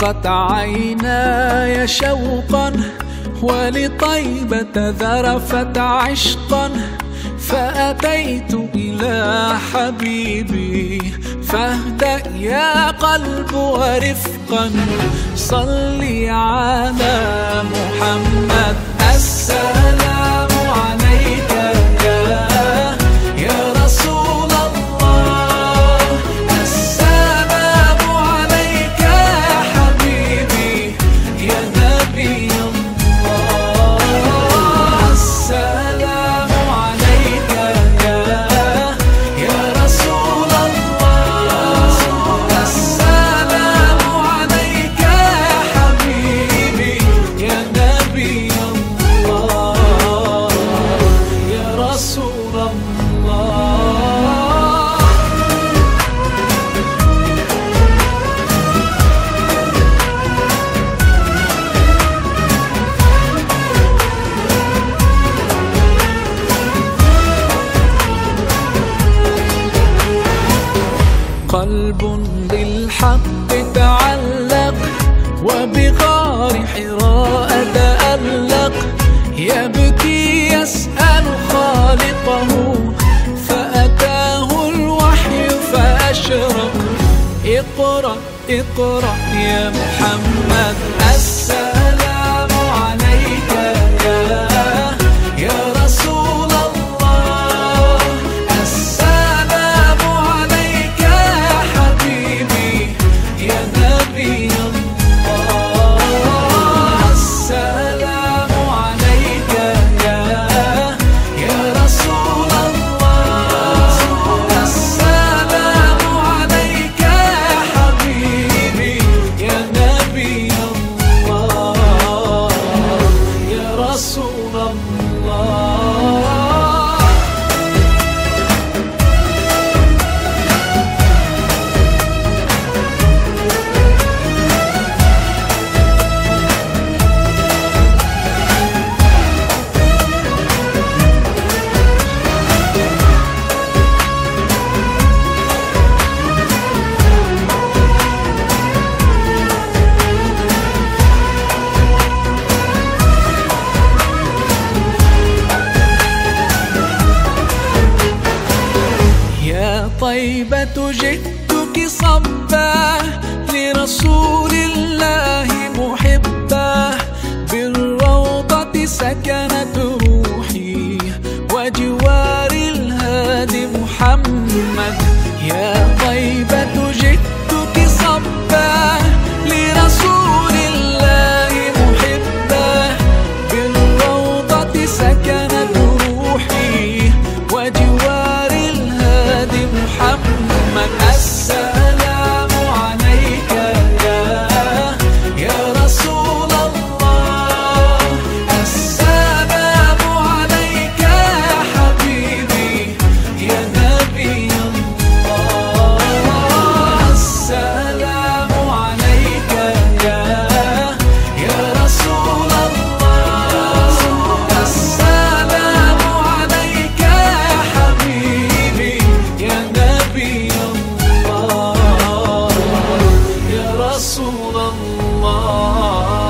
ضاقت عيناي شوقا ولطيبة ذرفت عشقا، فأتيت إلى حبيبي فاهدأ يا قلب ورفقا. صلي على محمد. السلام عليك يا رسول الله، السلام عليك يا حبيبي يا نبي الله، السلام عليك يا رسول الله، السلام عليك يا حبيبي يا نبي الله يا رسول الله. قلب بالحق تعلق وبغار حراء تألق، يبكي يسأل خالقه فأتاه الوحي فأشرق. اقرأ اقرأ يا محمد. السلام عليك يا رسول الله، السلام عليك يا حبيبي يا نبي الله، السلام عليك يا رسول الله، السلام عليك يا حبيبي يا نبي الله يا رسول الله. طيبة جئتك صبا لرسول الله محبا، بالروضة سكنت روحي وجوار الهادي محمد. يا طيبة جئتك صبا لرسول الله محبا، بالروضة سكنت روحي وجوار الهادي محمد. السلام عليك يا رسول الله، السلام عليك يا حبيبي يا نبي الله، السلام عليك يا رسول الله، السلام عليك يا حبيبي يا نبي الله يا رسول الله.